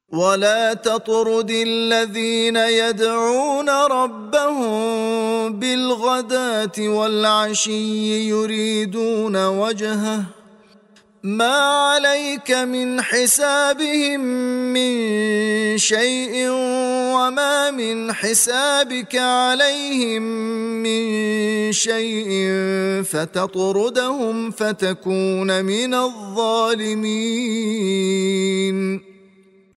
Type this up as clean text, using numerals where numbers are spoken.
ولا تطرد الذين يدعون ربهم بالغداة والعشي يريدون وجهه ما عليك من حسابهم من شيء وما من حسابك عليهم من شيء فتطردهم فتكون من الظالمين.